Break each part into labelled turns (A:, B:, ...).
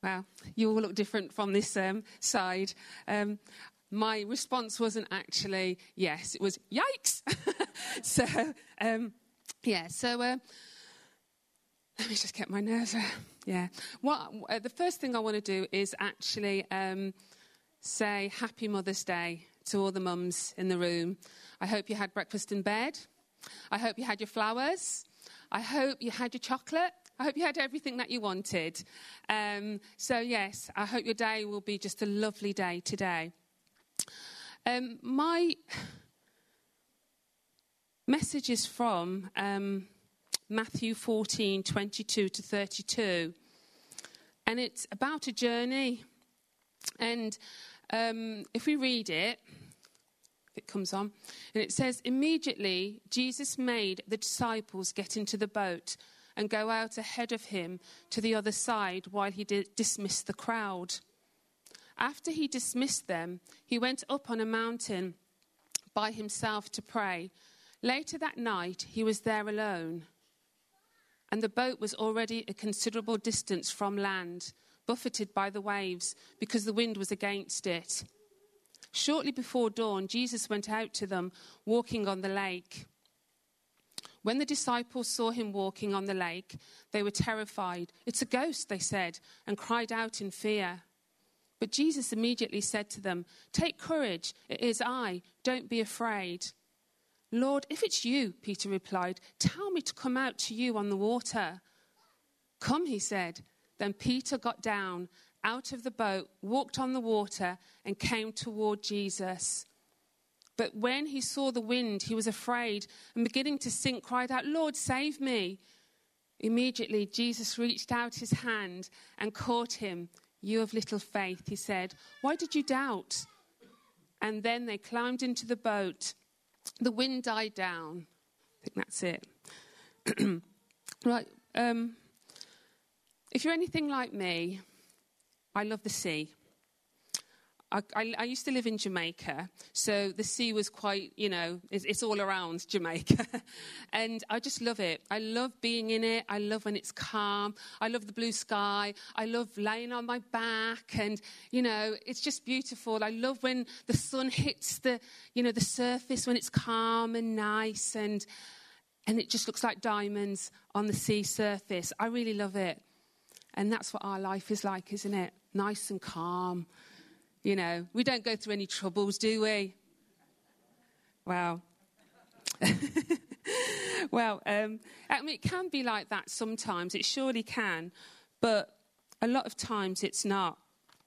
A: Wow, you all look different from this side. My response wasn't actually yes, it was yikes. So let me just get my nerves out. Yeah. The first thing I want to do is actually say Happy Mother's Day to all the mums in the room. I hope you had breakfast in bed. I hope you had your flowers. I hope you had your chocolate. I hope you had everything that you wanted. So yes, I hope your day will be just a lovely day today. My message is from Matthew 14:22 to 32. And it's about a journey. And if we read it, if it comes on, and it says, immediately Jesus made the disciples get into the boat and go out ahead of him to the other side while he dismissed the crowd. After he dismissed them, he went up on a mountain by himself to pray. Later that night, he was there alone. And the boat was already a considerable distance from land, buffeted by the waves because the wind was against it. Shortly before dawn, Jesus went out to them, walking on the lake. When the disciples saw him walking on the lake, they were terrified. "It's a ghost," they said, and cried out in fear. But Jesus immediately said to them, "Take courage, it is I, don't be afraid." "Lord, if it's you," Peter replied, "tell me to come out to you on the water." "Come," he said. Then Peter got down out of the boat, walked on the water, and came toward Jesus. But when he saw the wind, he was afraid, and beginning to sink, cried out, "Lord, save me." Immediately Jesus reached out his hand and caught him. "You of little faith," he said, "why did you doubt?" And then they climbed into the boat. The wind died down. I think that's it. Right. If you're anything like me, I love the sea. I used to live in Jamaica, so the sea was quite, it's all around Jamaica. And I just love it. I love being in it. I love when it's calm. I love the blue sky. I love laying on my back and, it's just beautiful. I love when the sun hits the surface, when it's calm and nice and it just looks like diamonds on the sea surface. I really love it. And that's what our life is like, isn't it? Nice and calm. We don't go through any troubles, do we? Wow. Well, it can be like that sometimes. It surely can. But a lot of times it's not.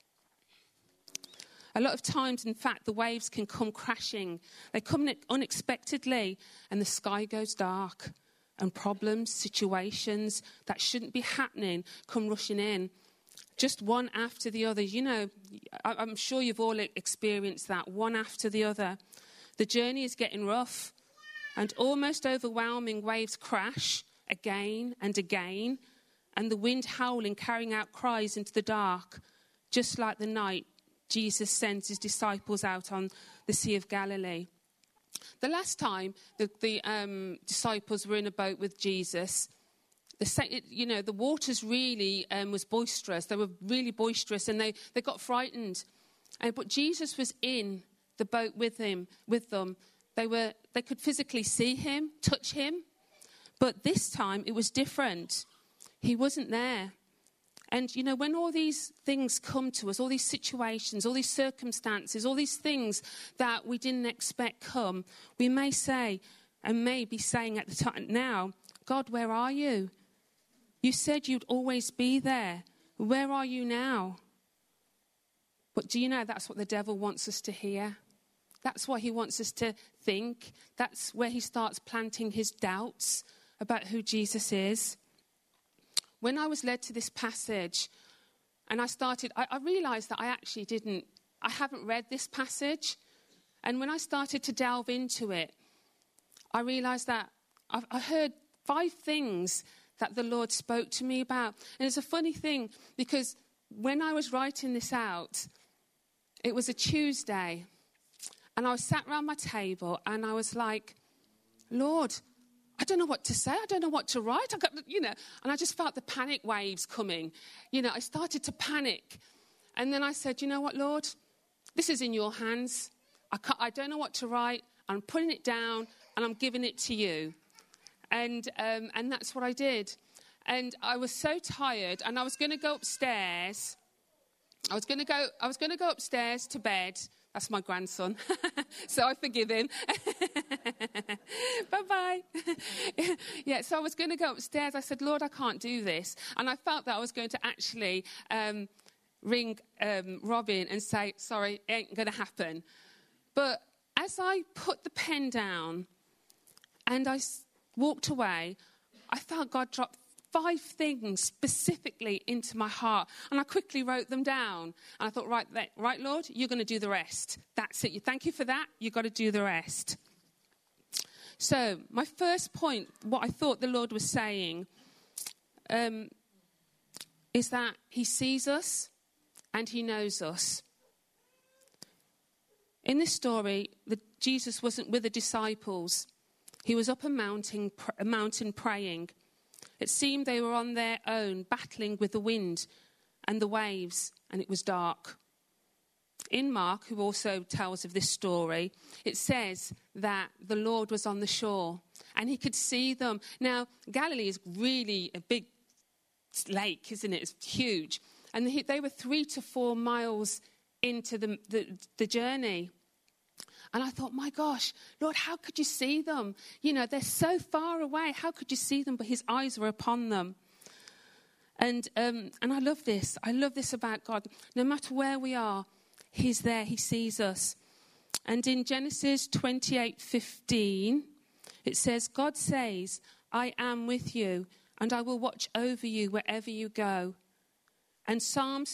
A: A lot of times, in fact, the waves can come crashing. They come unexpectedly and the sky goes dark. And problems, situations that shouldn't be happening come rushing in. Just one after the other. I'm sure you've all experienced that, one after the other. The journey is getting rough, and almost overwhelming waves crash again and again, and the wind howling, carrying out cries into the dark, just like the night Jesus sends his disciples out on the Sea of Galilee. The last time the disciples were in a boat with Jesus, the waters really was boisterous. They were really boisterous, and they got frightened. But Jesus was in the boat with them. They could physically see him, touch him. But this time it was different. He wasn't there. And, when all these things come to us, all these situations, all these circumstances, all these things that we didn't expect come, we may say, and may be saying at the time now, "God, where are you? You said you'd always be there. Where are you now?" But do you know that's what the devil wants us to hear? That's what he wants us to think. That's where he starts planting his doubts about who Jesus is. When I was led to this passage and I realised that I haven't read this passage. And when I started to delve into it, I realised that I heard 5 things that the Lord spoke to me about. And it's a funny thing because when I was writing this out, it was a Tuesday. And I was sat around my table and I was like, "Lord, I don't know what to say. I don't know what to write. And I just felt the panic waves coming. I started to panic. And then I said, you know what, Lord? This is in your hands. I don't know what to write. I'm putting it down and I'm giving it to you. And that's what I did. And I was so tired, and I was going to go upstairs. I was going to go upstairs to bed. That's my grandson, so I forgive him. Bye-bye. Yeah, so I was going to go upstairs. I said, Lord, I can't do this. And I felt that I was going to actually ring Robin and say, sorry, it ain't going to happen. But as I put the pen down and I walked away, I felt God drop 5 things specifically into my heart. And I quickly wrote them down. And I thought, right, Lord, you're going to do the rest. That's it. Thank you for that. You've got to do the rest. So my first point, what I thought the Lord was saying, is that he sees us and he knows us. In this story, Jesus wasn't with the disciples. He was up a mountain praying. It seemed they were on their own, battling with the wind and the waves, and it was dark. In Mark, who also tells of this story, it says that the Lord was on the shore, and he could see them. Now, Galilee is really a big lake, isn't it? It's huge. And they were 3 to 4 miles into the journey. And I thought, my gosh, Lord, how could you see them? They're so far away. How could you see them? But his eyes were upon them. And I love this. I love this about God. No matter where we are, he's there. He sees us. And in Genesis 28:15, it says, God says, I am with you, and I will watch over you wherever you go. And Psalms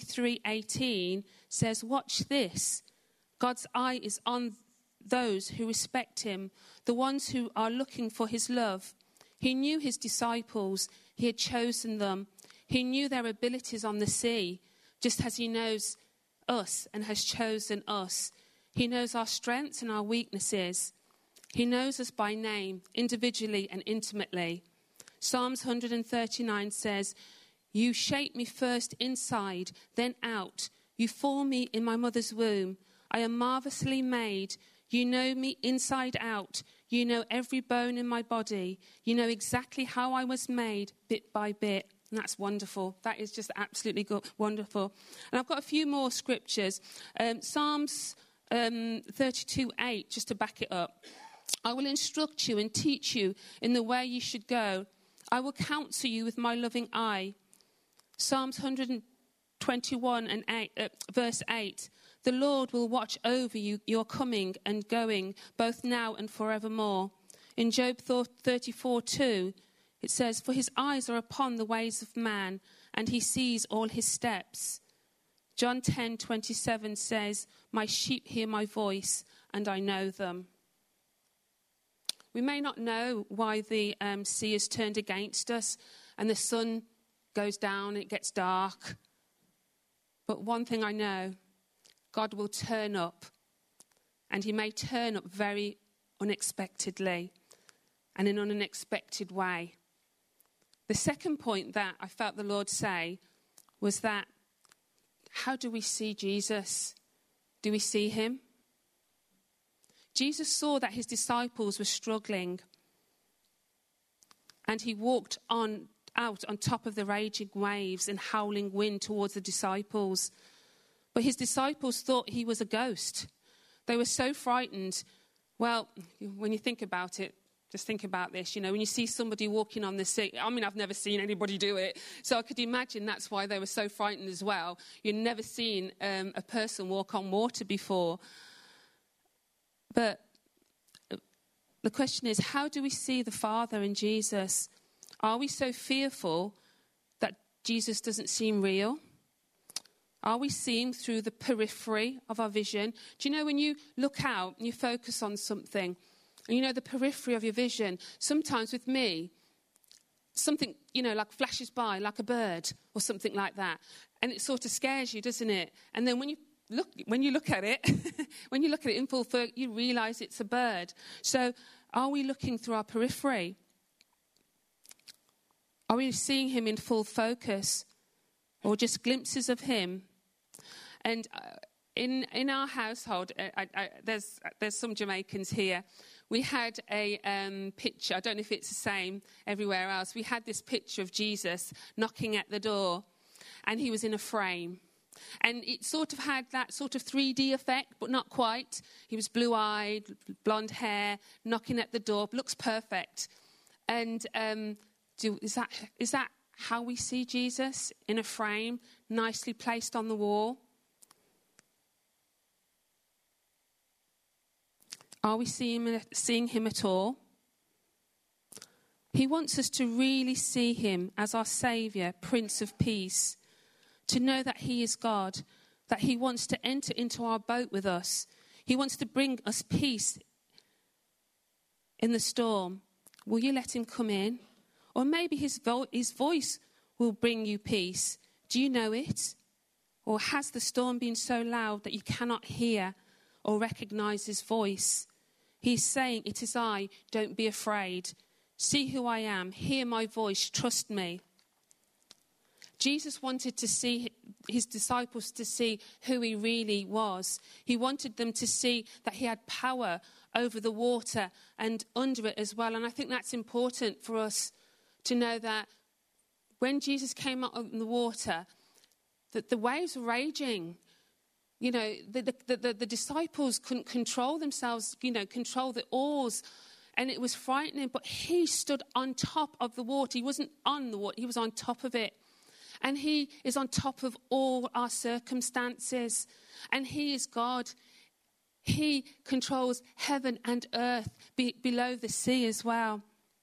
A: 33:18 says, watch this. God's eye is on those who respect him, the ones who are looking for his love. He knew his disciples. He had chosen them. He knew their abilities on the sea, just as he knows us and has chosen us. He knows our strengths and our weaknesses. He knows us by name, individually and intimately. Psalms 139 says, you shape me first inside, then out. You form me in my mother's womb. I am marvelously made. You know me inside out. You know every bone in my body. You know exactly how I was made, bit by bit. And that's wonderful. That is just absolutely wonderful. And I've got a few more scriptures. Psalms 32:8, just to back it up. I will instruct you and teach you in the way you should go. I will counsel you with my loving eye. Psalms 121 and verse 8. The Lord will watch over you, your coming and going, both now and forevermore. In Job 34:2, it says, for his eyes are upon the ways of man, and he sees all his steps. John 10:27 says, my sheep hear my voice, and I know them. We may not know why the sea is turned against us, and the sun goes down, it gets dark. But one thing I know, God will turn up, and he may turn up very unexpectedly and in an unexpected way. The second point that I felt the Lord say was that, how do we see Jesus? Do we see him? Jesus saw that his disciples were struggling, and he walked out on top of the raging waves and howling wind towards the disciples. But his disciples thought he was a ghost. They were so frightened. Well, when you think about it, just think about this. When you see somebody walking on the sea, I've never seen anybody do it. So I could imagine that's why they were so frightened as well. You'd never seen a person walk on water before. But the question is, how do we see the Father in Jesus? Are we so fearful that Jesus doesn't seem real? Are we seeing through the periphery of our vision? Do you know when you look out and you focus on something, and the periphery of your vision, sometimes with me, something, like flashes by, like a bird or something like that. And it sort of scares you, doesn't it? And then when you look at it, when you look at it in full focus, you realise it's a bird. So Are we looking through our periphery? Are we seeing him in full focus, or just glimpses of him? And in our household, there's some Jamaicans here. We had a picture. I don't know if it's the same everywhere else. We had this picture of Jesus knocking at the door, and he was in a frame. And it sort of had that sort of 3D effect, but not quite. He was blue-eyed, blonde hair, knocking at the door. Looks perfect. And is that how we see Jesus? In a frame, nicely placed on the wall? Are we seeing him at all? He wants us to really see him as our Saviour, Prince of Peace, to know that he is God, that he wants to enter into our boat with us. He wants to bring us peace in the storm. Will you let him come in? Or maybe his voice will bring you peace. Do you know it? Or has the storm been so loud that you cannot hear or recognize his voice? He's saying, "It is I, don't be afraid. See who I am, hear my voice, trust me." Jesus wanted to see his disciples to see who he really was. He wanted them to see that he had power over the water and under it as well. And I think that's important for us to know, that when Jesus came out of the water, that the waves were raging. You know, the disciples couldn't control themselves, control the oars. And it was frightening, but he stood on top of the water. He wasn't on the water, he was on top of it. And he is on top of all our circumstances. And he is God. He controls heaven and earth below the sea as well.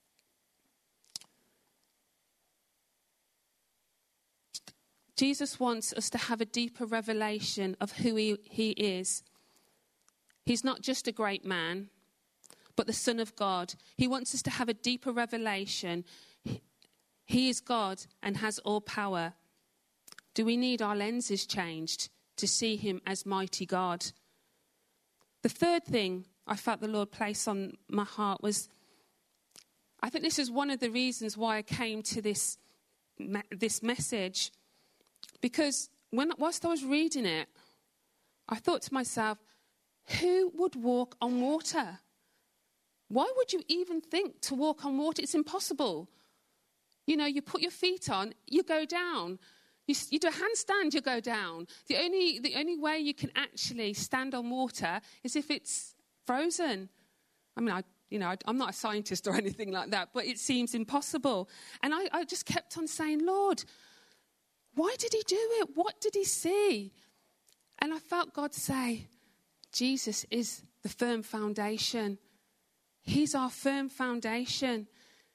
A: Jesus wants us to have a deeper revelation of who he is. He's not just a great man, but the Son of God. He wants us to have a deeper revelation. He is God and has all power. Do we need our lenses changed to see him as mighty God? The third thing I felt the Lord place on my heart was, I think this is one of the reasons why I came to this message. Because whilst I was reading it, I thought to myself, who would walk on water? Why would you even think to walk on water? It's impossible. You put your feet on, you go down. You do a handstand, you go down. The only way you can actually stand on water is if it's frozen. I mean, I'm not a scientist or anything like that, but it seems impossible. And I just kept on saying, Lord, why did he do it? What did he see? And I felt God say, Jesus is the firm foundation. He's our firm foundation.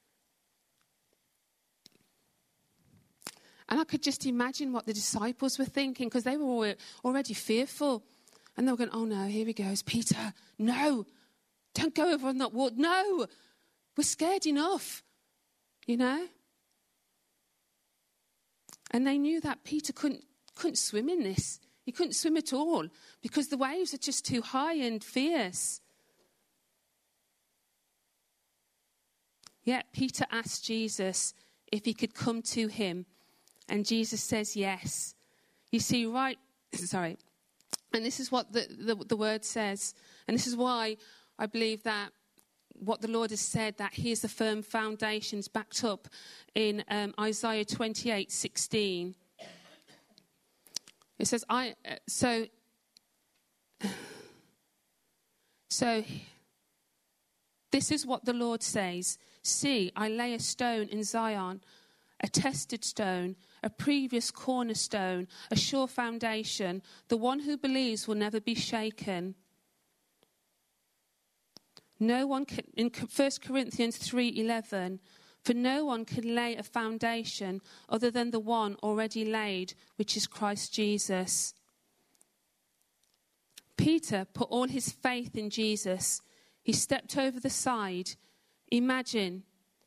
A: And I could just imagine what the disciples were thinking, because they were already fearful. And they were going, oh no, here he goes. Peter, no, don't go over on that water. No, we're scared enough, And they knew that Peter couldn't swim in this. He couldn't swim at all because the waves are just too high and fierce. Yet Peter asked Jesus if he could come to him. And Jesus says yes. You see, and this is what the word says. And this is why I believe that what the Lord has said, that he is the firm foundations, backed up in Isaiah 28:16. It says, so this is what the Lord says. See, I lay a stone in Zion, a tested stone, a previous cornerstone, a sure foundation. The one who believes will never be shaken. No one can, in 1 Corinthians 3:11, for no one can lay a foundation other than the one already laid, which is Christ Jesus. Peter put all his faith in Jesus. He stepped over the side. Imagine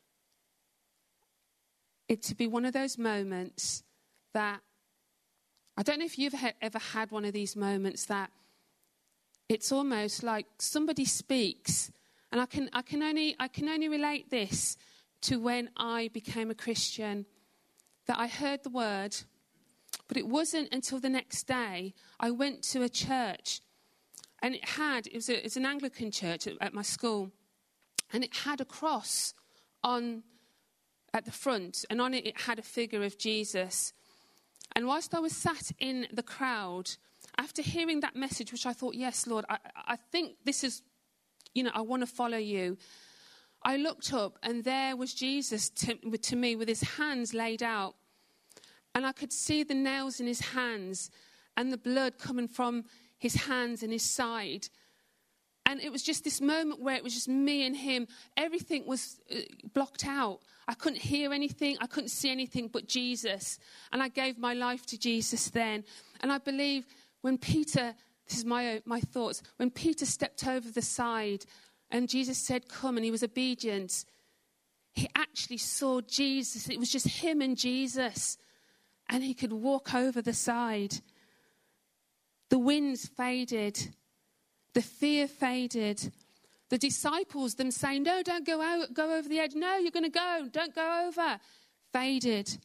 A: it to be one of those moments that, I don't know if you've ever had one of these moments that it's almost like somebody speaks And I can only relate this to when I became a Christian, that I heard the word, but it wasn't until the next day I went to a church, and it's an Anglican church at my school, and it had a cross at the front, and on it had a figure of Jesus. And whilst I was sat in the crowd, after hearing that message, which I thought, yes, Lord, I think this is, I want to follow you. I looked up, and there was Jesus to me with his hands laid out. And I could see the nails in his hands and the blood coming from his hands and his side. And it was just this moment where it was just me and him. Everything was blocked out. I couldn't hear anything. I couldn't see anything but Jesus. And I gave my life to Jesus then. And I believe when Peter, this is my thoughts, when Peter stepped over the side and Jesus said, come, and he was obedient, he actually saw Jesus. It was just him and Jesus. And he could walk over the side. The winds faded. The fear faded. The disciples, them saying, no, don't go over the edge. No, you're going to go. Don't go over. Faded.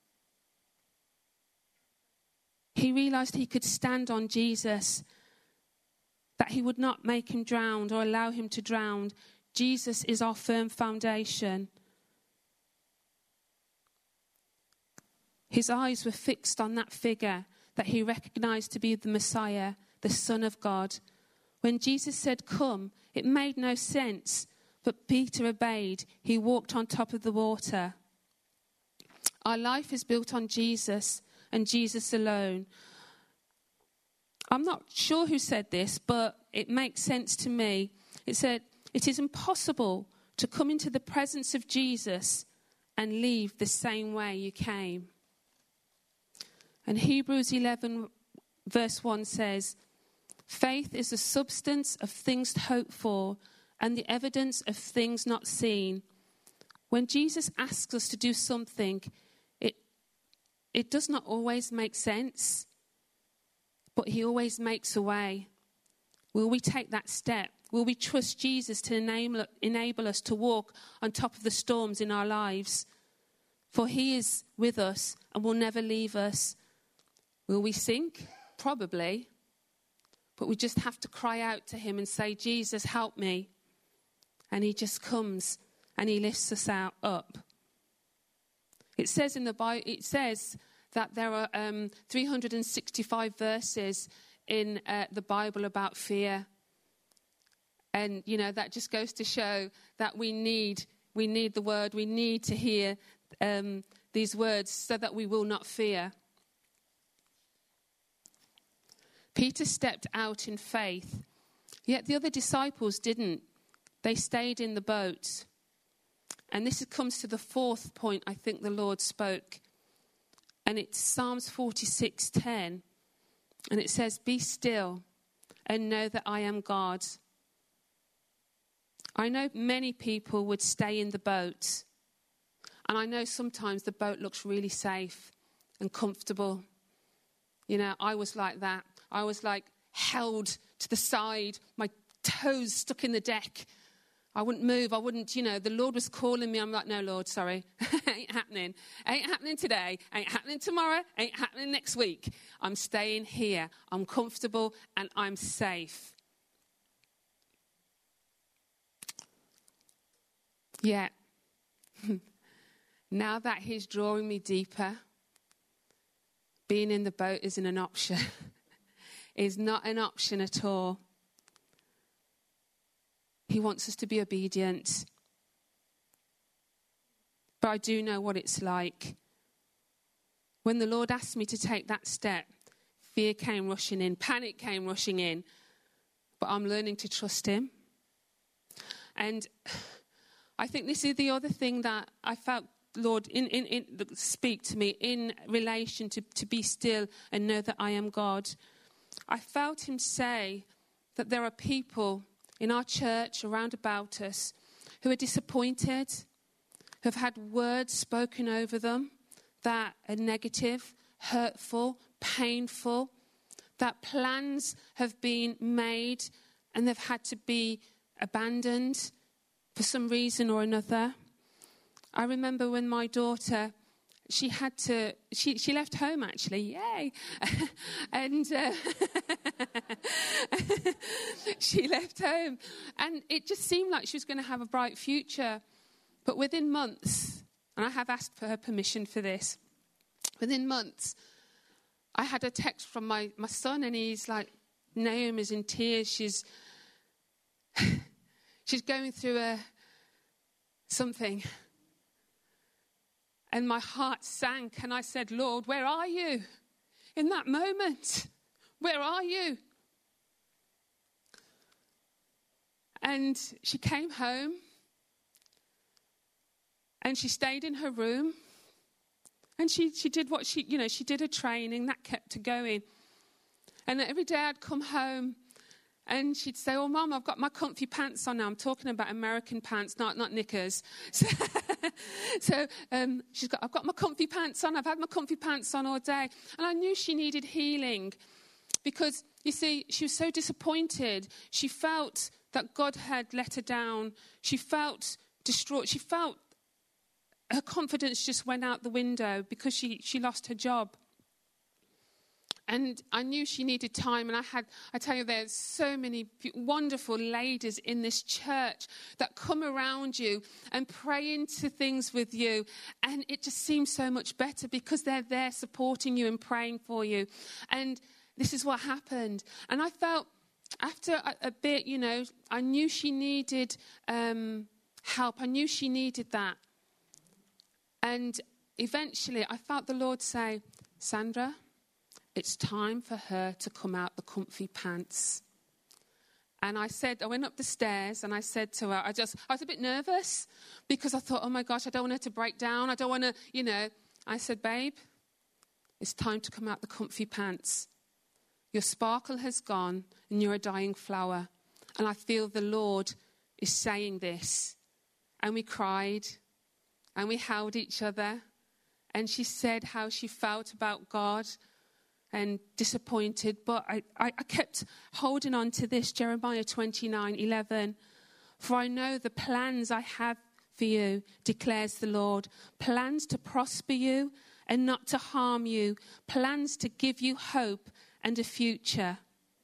A: He realized he could stand on Jesus, that he would not make him drown or allow him to drown. Jesus is our firm foundation. His eyes were fixed on that figure that he recognized to be the Messiah, the Son of God. When Jesus said, come, it made no sense, but Peter obeyed. He walked on top of the water. Our life is built on Jesus and Jesus alone. I'm not sure who said this, but it makes sense to me. It said, it is impossible to come into the presence of Jesus and leave the same way you came. And Hebrews 11 verse 1 says, faith is the substance of things hoped for and the evidence of things not seen. When Jesus asks us to do something, it does not always make sense, but he always makes a way. Will we take that step? Will we trust Jesus to enable us to walk on top of the storms in our lives? For he is with us and will never leave us. Will we sink? Probably. But we just have to cry out to him and say, Jesus, help me. And he just comes and he lifts us up. It says in the Bible, that there are 365 verses in the Bible about fear. And, that just goes to show that we need the word. We need to hear these words so that we will not fear. Peter stepped out in faith, yet the other disciples didn't. They stayed in the boat. And this comes to the fourth point I think the Lord spoke. And it's Psalms 46:10. And it says, be still and know that I am God. I know many people would stay in the boat. And I know sometimes the boat looks really safe and comfortable. I was like that. I was like held to the side, my toes stuck in the deck. I wouldn't move. I wouldn't, the Lord was calling me. I'm like, no, Lord, sorry. Ain't happening. Ain't happening today. Ain't happening tomorrow. Ain't happening next week. I'm staying here. I'm comfortable and I'm safe. Yeah. Now that he's drawing me deeper, being in the boat isn't an option. Is not an option at all. He wants us to be obedient. But I do know what it's like. When the Lord asked me to take that step, fear came rushing in, panic came rushing in. But I'm learning to trust him. And I think this is the other thing that I felt Lord speak to me in relation to be still and know that I am God. I felt him say that there are people in our church around about us who are disappointed, who have had words spoken over them that are negative, hurtful, painful, that plans have been made and they've had to be abandoned for some reason or another. I remember when my daughter, she left home actually, yay. And she left home. And it just seemed like she was going to have a bright future. But within months, and I have asked for her permission for this, within months, I had a text from my son, and he's like, Naomi's in tears. She's going through something. And my heart sank, and I said, Lord, where are you in that moment? Where are you? And she came home, and she stayed in her room, and she did what she did a training that kept her going. And every day I'd come home, and she'd say, oh, Mum, I've got my comfy pants on now. I'm talking about American pants, not knickers. So I've got my comfy pants on. I've had my comfy pants on all day. And I knew she needed healing because, you see, she was so disappointed. She felt that God had let her down. She felt distraught. She felt her confidence just went out the window because she lost her job. And I knew she needed time. And I tell you, there's so many wonderful ladies in this church that come around you and pray into things with you. And it just seems so much better because they're there supporting you and praying for you. And this is what happened. And I felt after a bit, I knew she needed help. I knew she needed that. And eventually I felt the Lord say, Sandra, it's time for her to come out the comfy pants. And I went up the stairs and I said to her, I was a bit nervous because I thought, oh my gosh, I don't want her to break down. I don't want to, I said, babe, it's time to come out the comfy pants. Your sparkle has gone and you're a dying flower. And I feel the Lord is saying this. And we cried and we held each other. And she said how she felt about God and disappointed, but I kept holding on to this, Jeremiah 29:11. For I know the plans I have for you, declares the Lord, plans to prosper you and not to harm you, plans to give you hope and a future.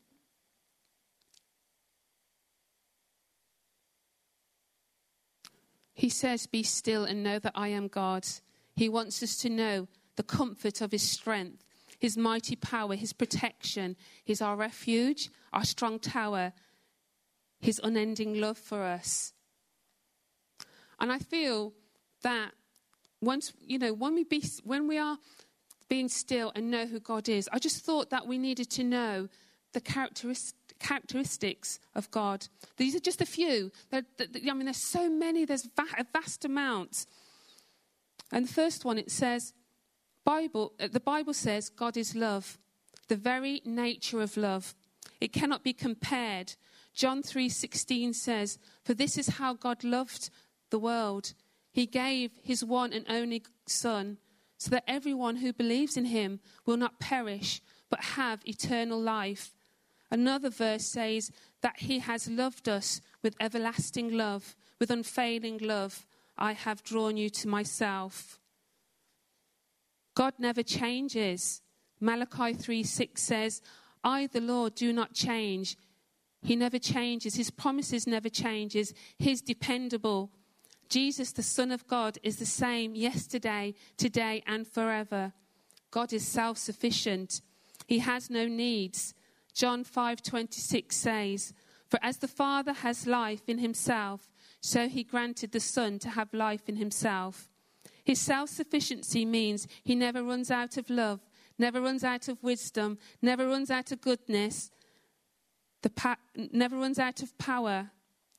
A: He says, be still and know that I am God. He wants us to know the comfort of his strength, his mighty power, his protection. He's our refuge, our strong tower, his unending love for us. And I feel that when we are being still and know who God is, I just thought that we needed to know the characteristics of God. These are just a few. There's so many. There's a vast amount. And the first one, it says, the Bible says God is love, the very nature of love. It cannot be compared. John 3:16 says, for this is how God loved the world. He gave his one and only Son so that everyone who believes in him will not perish but have eternal life. Another verse says that he has loved us with everlasting love, with unfailing love. I have drawn you to myself. God never changes. Malachi 3:6 says, I, the Lord, do not change. He never changes. His promises never changes. He's dependable. Jesus, the Son of God, is the same yesterday, today, and forever. God is self-sufficient. He has no needs. John 5:26 says, for as the Father has life in himself, so he granted the Son to have life in himself. His self-sufficiency means he never runs out of love, never runs out of wisdom, never runs out of goodness, never runs out of power.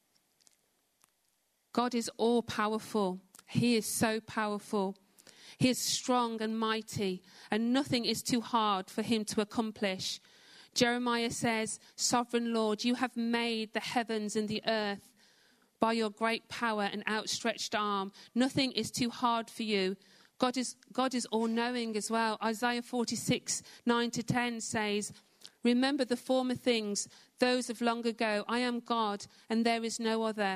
A: God is all-powerful. He is so powerful. He is strong and mighty, and nothing is too hard for him to accomplish. Jeremiah says, Sovereign Lord, you have made the heavens and the earth by your great power and outstretched arm. Nothing is too hard for you. God is all-knowing as well. Isaiah 46:9-10 says, remember the former things, those of long ago. I am God, and there is no other.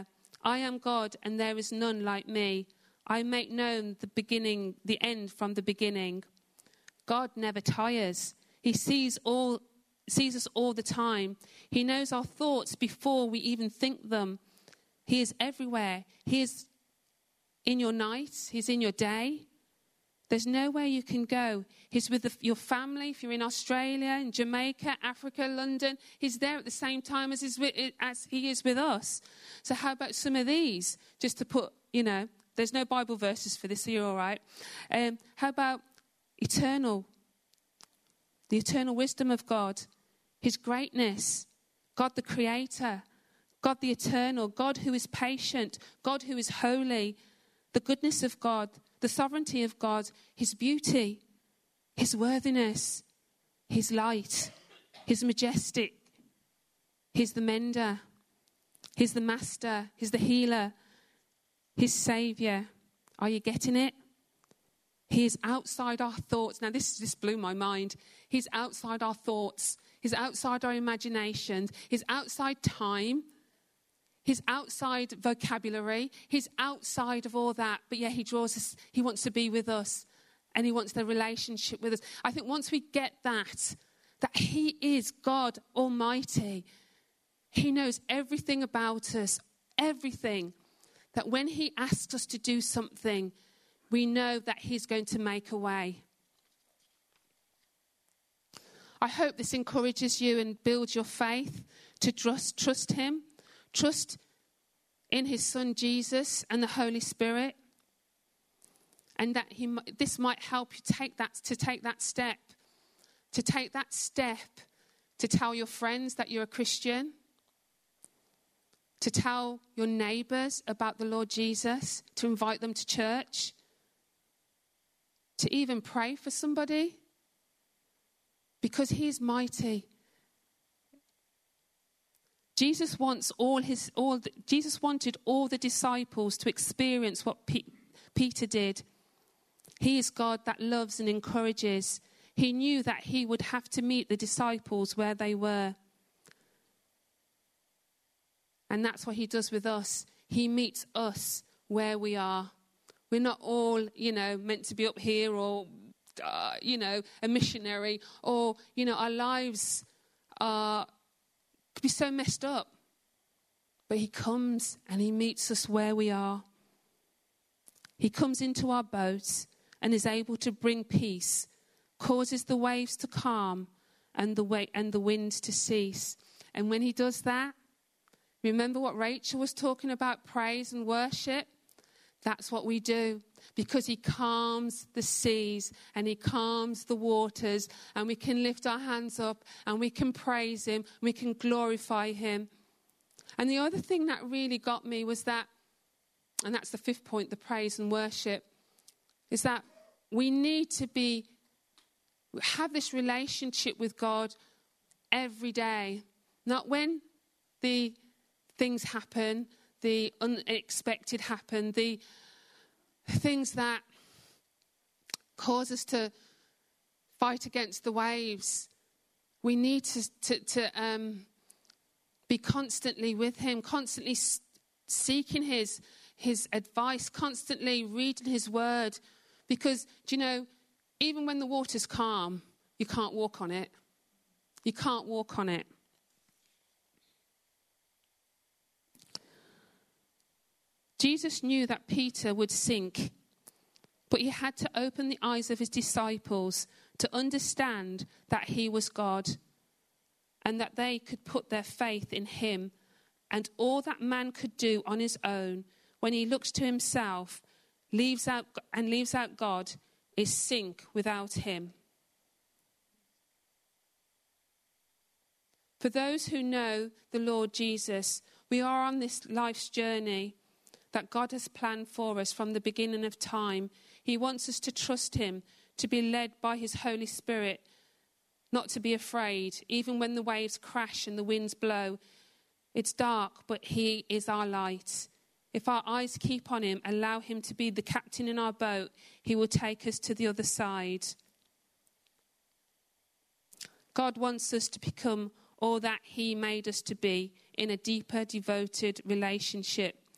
A: I am God, and there is none like me. I make known the end from the beginning. God never tires. He sees us all the time. He knows our thoughts before we even think them. He is everywhere. He is in your night. He's in your day. There's nowhere you can go. He's with your family. If you're in Australia, in Jamaica, Africa, London, he's there at the same time as he is with us. So how about some of these? Just to put, there's no Bible verses for this, so you're all right. How about eternal? The eternal wisdom of God, his greatness, God the creator, God the eternal, God who is patient, God who is holy, the goodness of God, the sovereignty of God, his beauty, his worthiness, his light, his majestic, he's the mender, he's the master, he's the healer, his saviour. Are you getting it? He is outside our thoughts. Now, this blew my mind. He's outside our thoughts. He's outside our imaginations. He's outside time. He's outside vocabulary. He's outside of all that. But yeah, he draws us. He wants to be with us. And he wants the relationship with us. I think once we get that he is God Almighty. He knows everything about us. Everything. That when he asks us to do something, we know that he's going to make a way. I hope this encourages you and builds your faith to trust him. Trust in his Son Jesus and the Holy Spirit. And that this might help you take that step. To take that step to tell your friends that you're a Christian. To tell your neighbours about the Lord Jesus. To invite them to church. To even pray for somebody. Because he is mighty. Jesus wanted all the disciples to experience what Peter did. He is God that loves and encourages. He knew that he would have to meet the disciples where they were. And that's what he does with us. He meets us where we are. We're not all, meant to be up here or, a missionary or, our lives could be so messed up. But he comes and he meets us where we are. He comes into our boats and is able to bring peace, causes the waves to calm and the wind to cease. And when he does that, remember what Rachel was talking about, praise and worship? That's what we do, because he calms the seas and he calms the waters, and we can lift our hands up and we can praise him, we can glorify him. And the other thing that really got me was that, and that's the fifth point, the praise and worship, is that we need to have this relationship with God every day. Not when the things happen, the unexpected happen, the things that cause us to fight against the waves. We need to be constantly with him, constantly seeking his advice, constantly reading his word. Because, even when the water's calm, you can't walk on it. You can't walk on it. Jesus knew that Peter would sink, but he had to open the eyes of his disciples to understand that he was God and that they could put their faith in him. And all that man could do on his own, when he looks to himself, leaves out God, is sink without him. For those who know the Lord Jesus, we are on this life's journey that God has planned for us from the beginning of time. He wants us to trust him, to be led by his Holy Spirit, not to be afraid, even when the waves crash and the winds blow. It's dark, but he is our light. If our eyes keep on him, allow him to be the captain in our boat, he will take us to the other side. God wants us to become all that he made us to be in a deeper, devoted relationship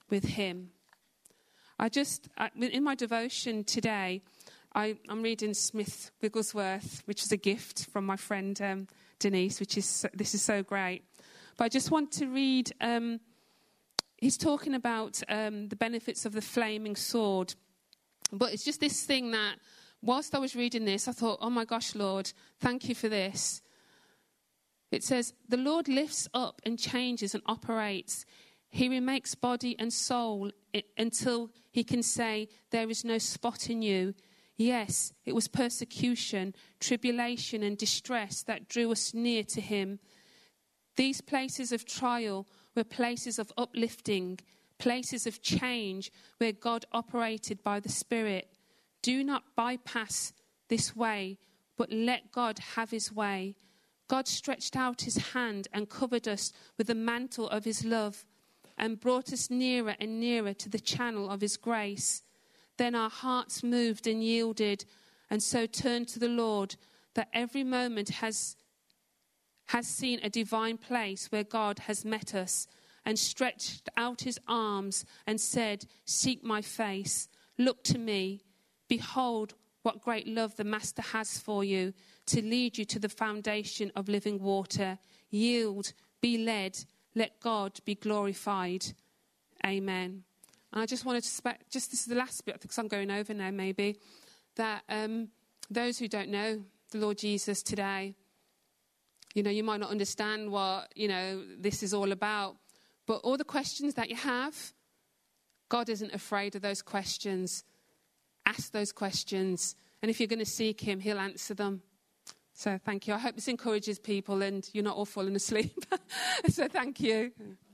A: with him. In my devotion today, I'm reading Smith Wigglesworth, which is a gift from my friend Denise, this is so great. But I just want to read, he's talking about the benefits of the flaming sword. But it's just this thing that, whilst I was reading this, I thought, oh my gosh, Lord, thank you for this. It says, the Lord lifts up and changes and operates. He remakes body and soul until he can say, there is no spot in you. Yes, it was persecution, tribulation and distress that drew us near to him. These places of trial were places of uplifting, places of change where God operated by the Spirit. Do not bypass this way, but let God have his way. God stretched out his hand and covered us with the mantle of his love and brought us nearer and nearer to the channel of his grace. Then our hearts moved and yielded and so turned to the Lord, that every moment has seen a divine place where God has met us and stretched out his arms and said, seek my face, look to me. Behold, what great love the Master has for you, to lead you to the foundation of living water. Yield, be led, let God be glorified. Amen. And I just wanted to this is the last bit, because I'm going over now maybe, that those who don't know the Lord Jesus today, you might not understand what, this is all about. But all the questions that you have, God isn't afraid of those questions. Ask those questions. And if you're going to seek him, he'll answer them. So thank you. I hope this encourages people and you're not all falling asleep. So thank you.